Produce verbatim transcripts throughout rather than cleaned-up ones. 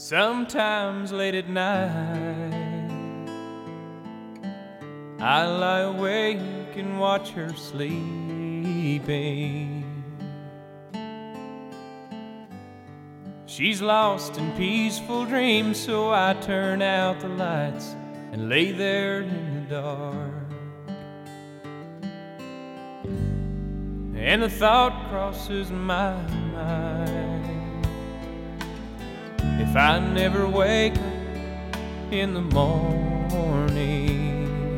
Sometimes late at night I lie awake and watch her sleeping. She's lost in peaceful dreams, so I turn out the lights and lay there in the dark. And the thought crosses my mind, if I never wake up in the morning,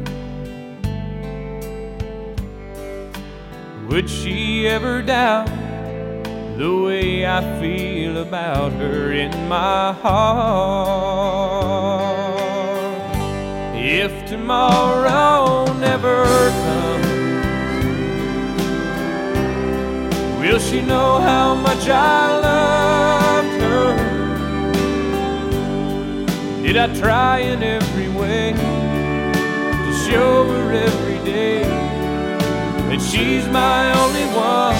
would she ever doubt the way I feel about her in my heart? If tomorrow never comes, will she know how much I loved her? Did I try in every way to show her every day that she's my only one?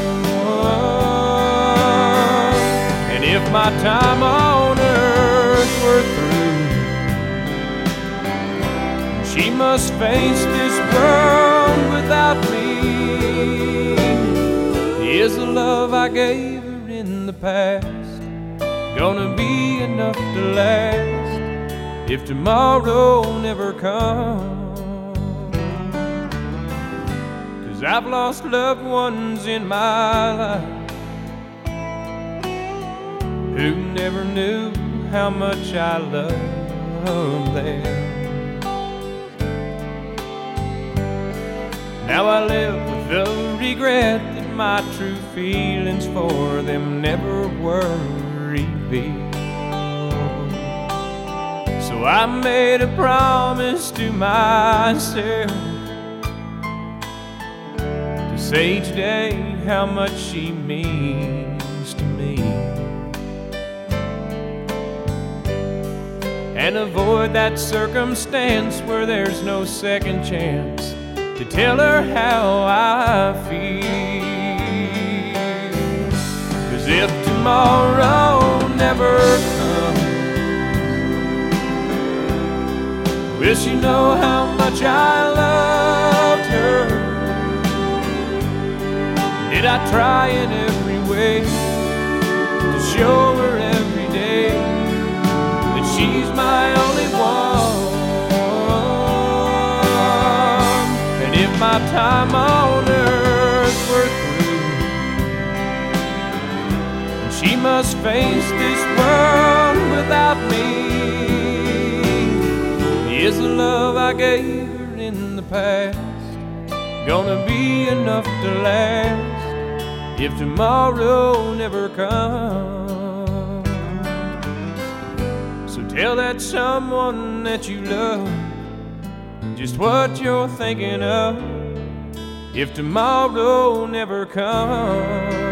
And if my time on earth were through, she must face this world without me. Is the love I gave her in the past gonna be enough to last if tomorrow never comes? 'Cause I've lost loved ones in my life who never knew how much I loved them. Now I live with the regret that my true feelings for them never were revealed. So I made a promise to myself to say each day how much she means to me, and avoid that circumstance where there's no second chance to tell her how I feel. 'Cause if tomorrow never comes, will she know how much I loved her? Did I try in every way to show her every day that she's my only one? And if my time on earth were through, she must face this world without me, is the love I gave her in the past gonna be enough to last if tomorrow never comes? So tell that someone that you love just what you're thinking of if tomorrow never comes.